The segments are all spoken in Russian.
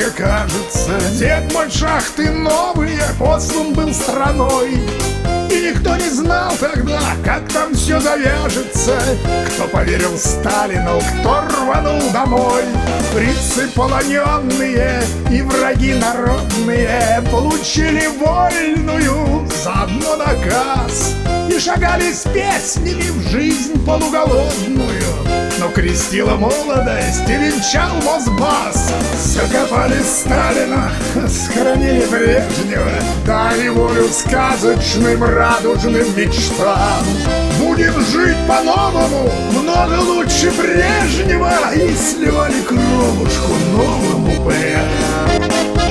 дорого кажется. Дед мой шахты новые послан был страной, и никто не знал тогда, как там все завяжется. Кто поверил Сталину, кто рванул домой. Фрицы полоненные и враги народные получили вольную, заодно наказ, и шагали с песнями в жизнь полуголодную. Но крестила молодость и венчал Мосбас. Закопали Сталина, схоронили Брежнева, дали волю сказочным радужным мечтам. Будем жить по-новому, много лучше прежнего, и сливали кровушку новому упырям.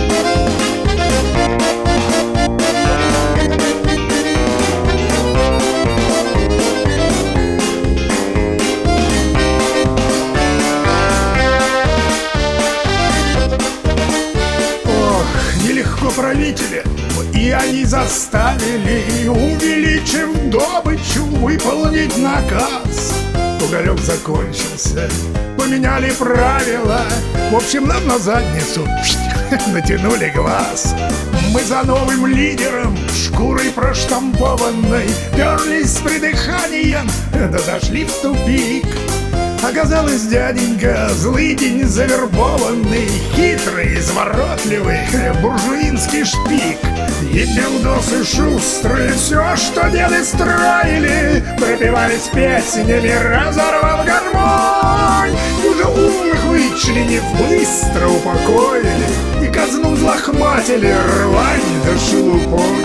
Правители, и они заставили, увеличив добычу, выполнить наказ. Уголек закончился, поменяли правила. В общем, нам на задницу натянули глаз. Мы за новым лидером, шкурой проштампованной, перлись с придыханием, да зашли в тупик. Оказалось, дяденька злыдень завербованный, хитрый, изворотливый, буржуинский шпик. И белдосы шустрые все, что деды строили, пропевались песнями, разорвав гармонь. И уже умных вычленив, быстро упокоили, и казну взлохматили рвань да шелупой.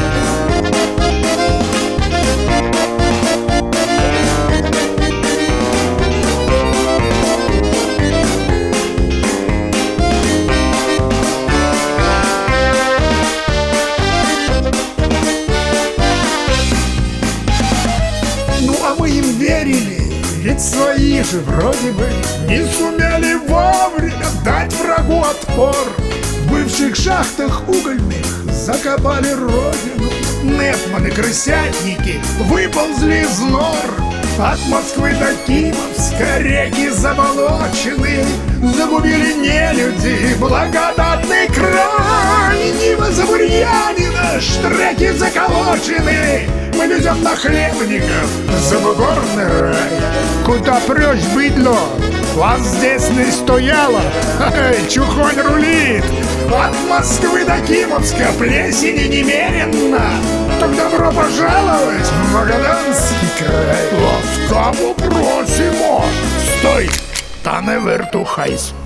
Верили, ведь свои же вроде бы не сумели вовремя дать врагу отпор. В бывших шахтах угольных закопали родину. Непманы-крысятники выползли из нор. От Москвы до Кимовска реки заболочены, загубили нелюди благодатный край. Нива забурьянина, штреки заколочены, мы везем на хлебников за бугорный рай. Куда прешь, быдло? Вас здесь не стояло, чухонь рулит. От Москвы до Кимовска плесени немерено. Так добро пожаловать в Магаданский край. Ласкаво просимо. Стой, та не вертухайся.